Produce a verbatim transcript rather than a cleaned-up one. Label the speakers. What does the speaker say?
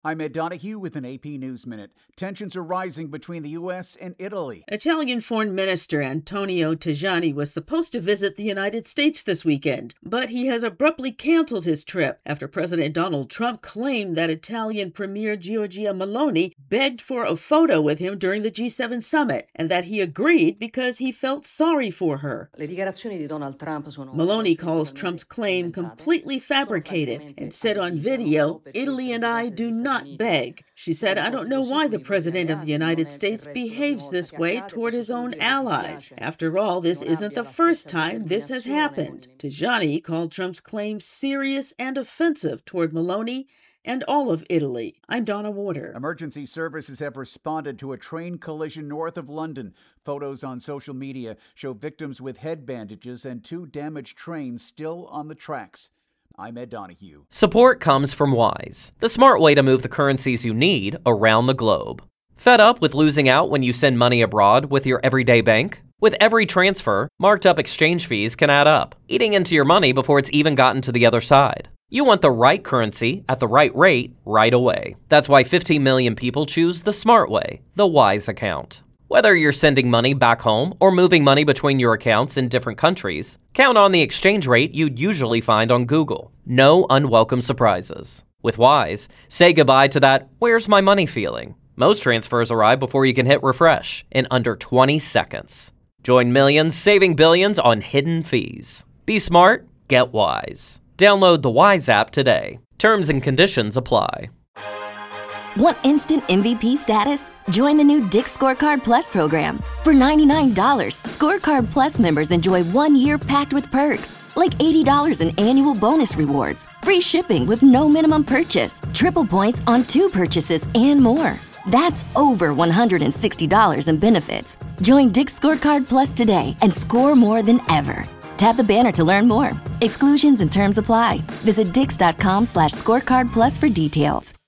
Speaker 1: I'm Ed Donahue with an A P News Minute. Tensions are rising between the U S and Italy.
Speaker 2: Italian Foreign Minister Antonio Tajani was supposed to visit the United States this weekend, but he has abruptly canceled his trip after President Donald Trump claimed that Italian Premier Giorgia Meloni begged for a photo with him during the G seven summit, and that he agreed because he felt sorry for her. Meloni calls Trump's claim completely fabricated and said on video, "Italy and I do not Not beg." She said, "I don't know why the President of the United States behaves this way toward his own allies. After all, this isn't the first time this has happened." Tajani called Trump's claim serious and offensive toward Meloni and all of Italy. I'm Donna Warder.
Speaker 1: Emergency services have responded to a train collision north of London. Photos on social media show victims with head bandages and two damaged trains still on the tracks. I'm Ed Donahue.
Speaker 3: Support comes from Wise, the smart way to move the currencies you need around the globe. Fed up with losing out when you send money abroad with your everyday bank? With every transfer, marked up exchange fees can add up, eating into your money before it's even gotten to the other side. You want the right currency at the right rate right away. That's why fifteen million people choose the smart way, the Wise account. Whether you're sending money back home or moving money between your accounts in different countries, count on the exchange rate you'd usually find on Google. No unwelcome surprises. With Wise, say goodbye to that "where's my money" feeling. Most transfers arrive before you can hit refresh in under twenty seconds. Join millions saving billions on hidden fees. Be smart, get Wise. Download the Wise app today. Terms and conditions apply.
Speaker 4: Want instant M V P status? Join the new Dick's Scorecard Plus program. For ninety-nine dollars, Scorecard Plus members enjoy one year packed with perks, like eighty dollars in annual bonus rewards, free shipping with no minimum purchase, triple points on two purchases, and more. That's over one hundred sixty dollars in benefits. Join Dick's Scorecard Plus today and score more than ever. Tap the banner to learn more. Exclusions and terms apply. Visit dix.com slash scorecard plus for details.